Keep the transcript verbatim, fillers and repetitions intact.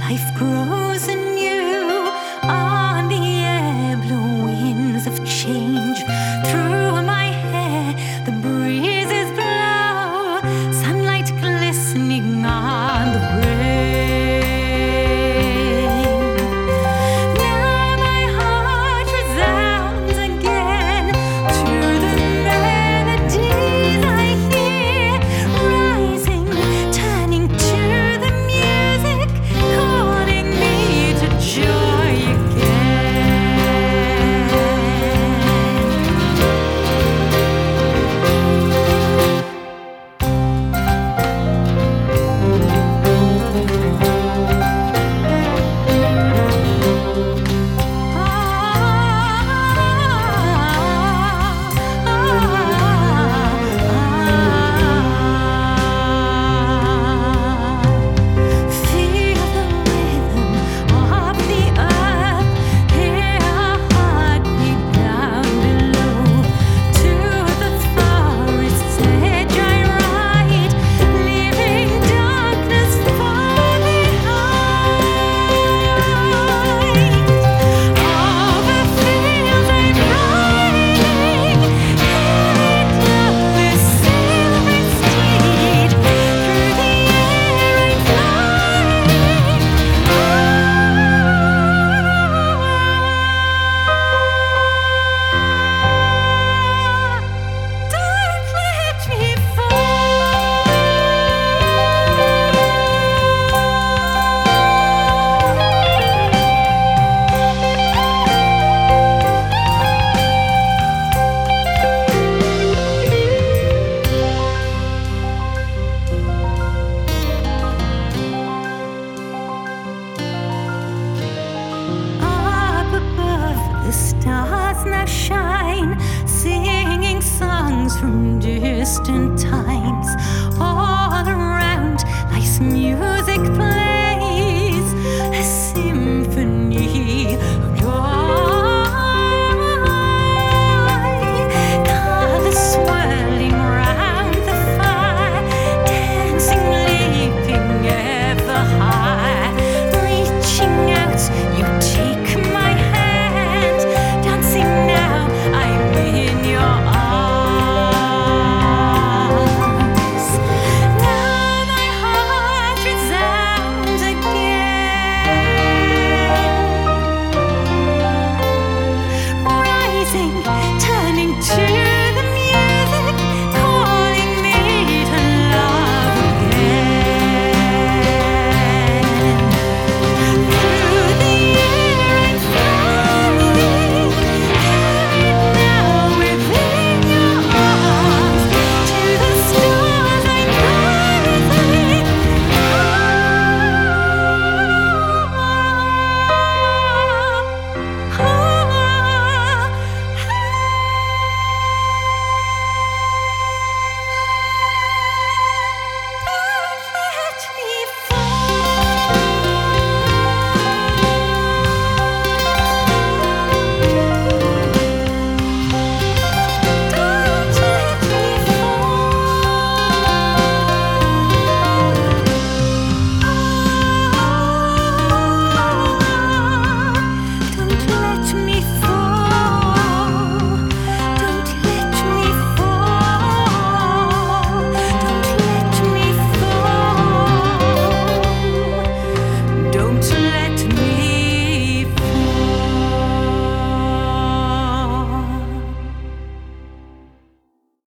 life grows anew on the air, blue winds of change. Through my hair, the breezes blow, sunlight glistening on the rain. Now my heart resounds again to the melodies I hear, rising, turning to the music, calling me to joy again. Feel the rhythm of the earth, hear our heartbeat down below. To the forest's edge I ride, leaving darkness far behind. Over fields I'm riding, hearing this silver steed. Through the air I'm flying. Don't let me Up above, the stars now shine, singing songs from distant times. All around lies music playing.